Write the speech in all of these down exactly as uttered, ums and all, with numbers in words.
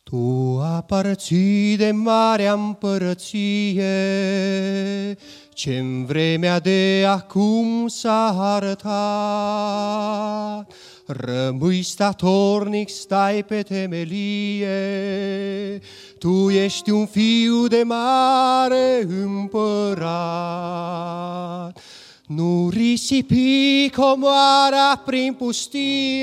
Tu aparții de marea împărăție, ce-n vremea de acum s-a arătat. Rămâi statornic, stai pe temelie, Tu ești un fiu de mare împărat. Nu risipi comoara prin pustie,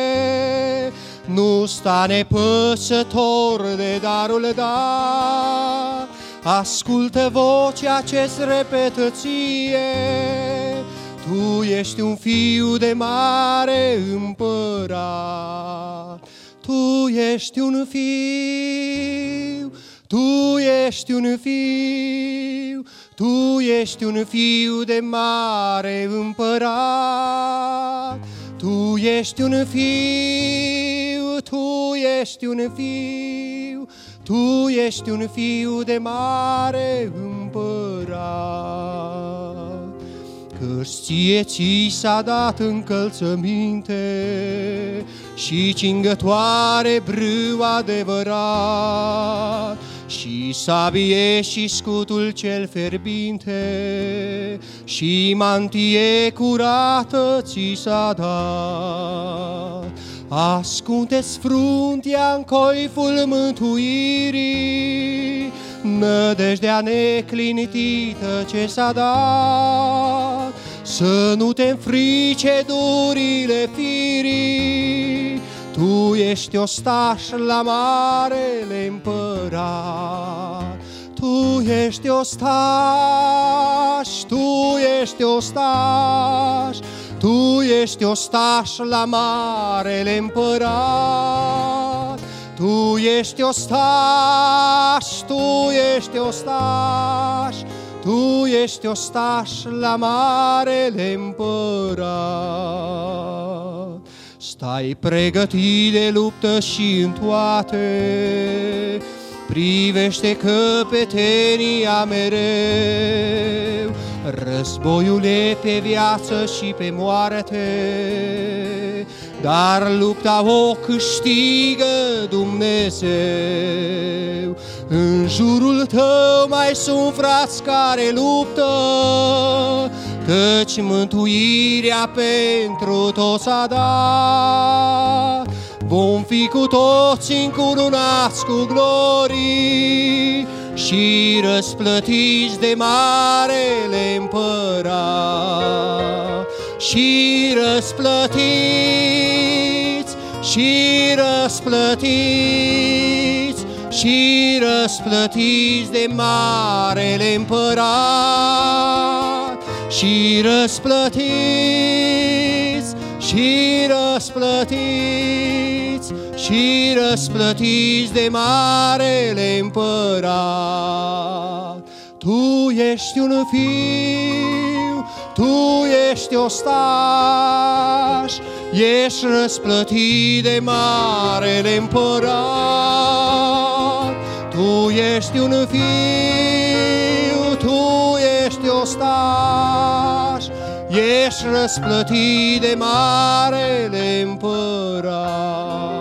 nu sta nepăsător de darul dat. Ascultă vocea ce-ți repetă ție, Tu ești un fiu de mare împărat. Tu ești un fiu, Tu ești un fiu, Tu ești un fiu de mare împărat. Tu ești un fiu, Tu ești un fiu, Tu ești un fiu de mare împărat. Căci ție ți s-a dat încălțăminte și cingătoare brâu adevărat, și sabie și scutul cel fierbinte, și mantie curată ți s-a dat. Ascunde-ți fruntea în coiful mântuirii, nădejdea neclinită ce s-a dat. Să nu te înfrice durile firii, Tu ești ostaș la marele împărat. Tu ești ostaș, Tu ești ostaș, Tu ești ostaș la marele împărat. Tu ești ostaș, Tu ești ostaș, Tu ești ostaș la marele împărat. Stai pregătit de luptă și în toate, privește căpetenia mereu. Războiul e pe viață și pe moarte, dar lupta o câștigă Dumnezeu. În jurul tău mai sunt frați care luptă, căci mântuirea pentru toți a dat. Vom fi cu toți încununați cu glorii și răsplătiți de marele împărat. Și răsplătiți, și răsplătiți, și răsplătiți de marele împărat. Și răsplătiți, și răsplătiți, și răsplătiți de marele împărat. Tu ești un fiu, Tu ești ostaș, ești răsplătit de marele împărat. Tu ești un fiu, Tu ești ostaș, ești răsplătit de marele împărat.